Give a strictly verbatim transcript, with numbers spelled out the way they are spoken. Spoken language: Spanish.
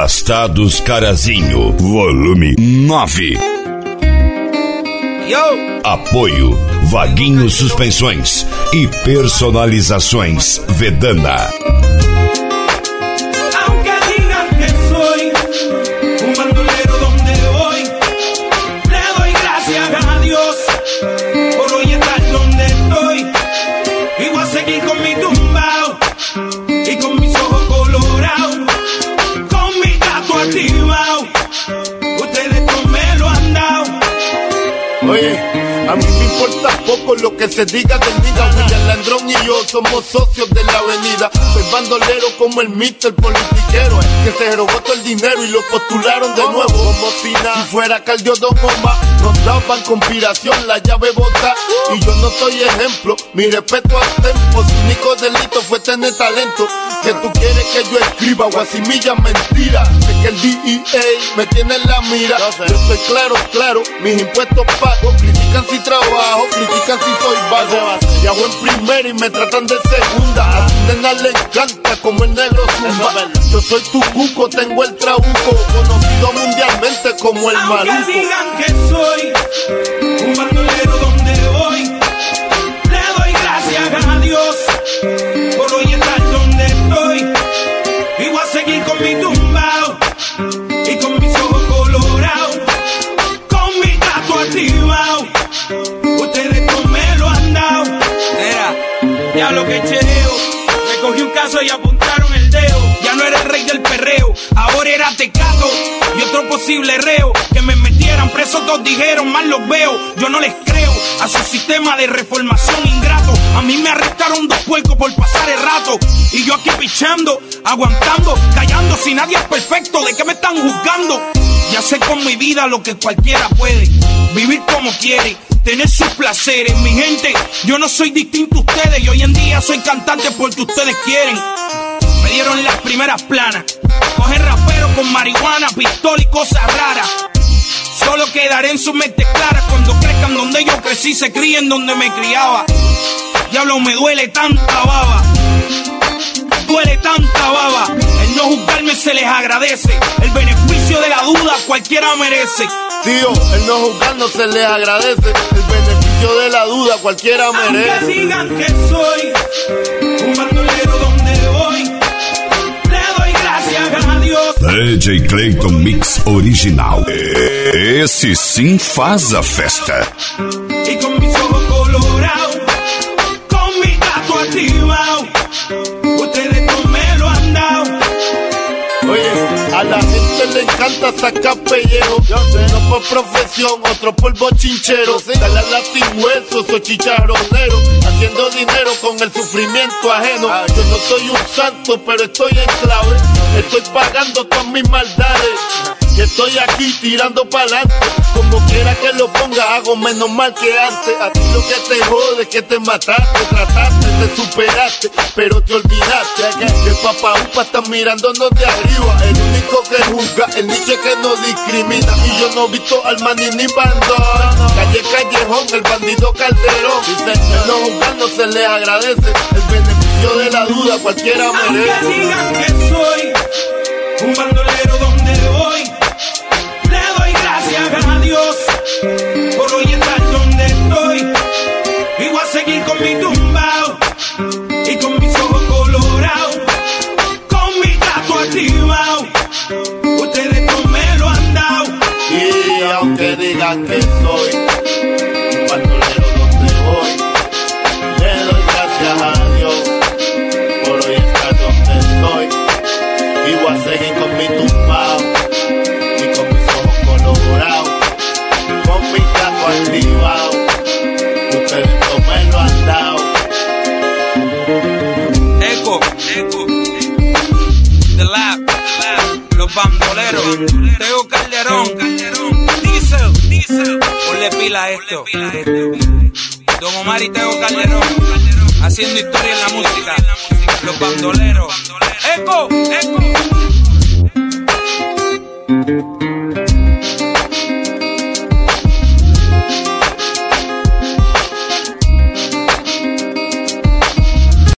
Afastados Carazinho, volume nove. Yo. Apoio Vaguinho Suspensões e Personalizações Vedana. Oye, a mí me importa poco lo que se diga del nigga. William Landrón y yo somos socios de la avenida. Soy bandolero como el mister politiquero, que se robó todo el dinero y lo postularon de nuevo. Como si nada, si fuera Caldiodón Bomba, nos daban conspiración, la llave bota. Y yo no soy ejemplo, mi respeto al tempo. Su único delito fue tener talento. Que tú quieres que yo escriba guasimilla mentira. Sé que el D E A me tiene en la mira. Yo estoy claro, claro, mis impuestos pago. Critican si trabajo, critican si soy vago. Y hago en primera y me tratan de segunda. A tu nena le encanta como el negro zumba. Yo soy tu cuco, tengo el trabuco, conocido mundialmente como el maluco. Aunque digan que soy un bandolero donde voy, le doy gracias a Dios por hoy estar donde estoy. Y voy a seguir con mi tumbao y con mis ojos colorados, con mi gato activado. Ustedes no me lo han dado. Era, ya lo que chereo. Me cogí un caso y apuntaron el dedo. Ya no era el rey del perreo, ahora era Tecato y otro posible reo. Que me metieran preso, todos dijeron, mal los veo. Yo no les creo a su sistema de reformación ingrato. A mí me arrestaron dos puercos por pasar el rato. Y yo aquí pichando, aguantando, callando. Si nadie es perfecto, ¿de qué me están juzgando? Ya sé con mi vida lo que cualquiera puede. Vivir como quiere, tener sus placeres. Mi gente, yo no soy distinto a ustedes. Y hoy en día soy cantante porque ustedes quieren. Me dieron las primeras planas. Coger raperos con marihuana, pistola y cosas raras. Solo quedaré en su mente clara cuando crezcan donde yo crecí, se críen donde me criaba. Diablo, me duele tanta baba. Duele tanta baba. El no juzgarme se les agradece. El beneficio de la duda cualquiera merece. Tío, el no juzgarnos se les agradece. El beneficio de la duda cualquiera merece. Aunque digan que soy un bandolero donde voy, le doy gracias a Dios. D J Clayton Mix Original. Esse sim faz a festa. Y con mis ojos colorados, con mi gato activado. Ustedes no me lo han dado. Oye, a la gente le encanta sacar pellejo. Uno por profesión, otro por bochinchero. Dale a la sin huesos o chicharronero, haciendo dinero con el sufrimiento ajeno. Yo no soy un santo, pero estoy en clave. Estoy pagando todas mis maldades. Y estoy aquí tirando pa'lante. Como quiera que lo ponga, hago menos mal que antes. A ti lo que te jode es que te mataste, trataste, te superaste, pero te olvidaste que el papá upa está mirándonos de arriba. El único que juzga, el niche que no discrimina. Y yo no he visto al maní ni bandón. Calle Callejón, el bandido Calderón. Dice, el no juzgar no se les agradece. El beneficio de la duda cualquiera merece. Aunque digan que soy un bandolero donde voy, le doy gracias a Dios por hoy estar donde estoy. Y voy a seguir con mi tumbao y con mis ojos colorados, con mi gato activado. Ustedes no me lo han dado. Y aunque digan que soy un bandolero donde voy, le doy gracias a Dios por hoy estar donde estoy. Y voy a seguir con mi tumbao y con mis ojos colorados, con mi gato activado. Ustedes no me lo han dado. Eco, eco, The Lab, los bandoleros, Teo Calderón, Diesel, Diesel, ponle pila a esto. Don Omar y Teo Calderón, haciendo historia en la música. Los bandoleros, Eco, Eco.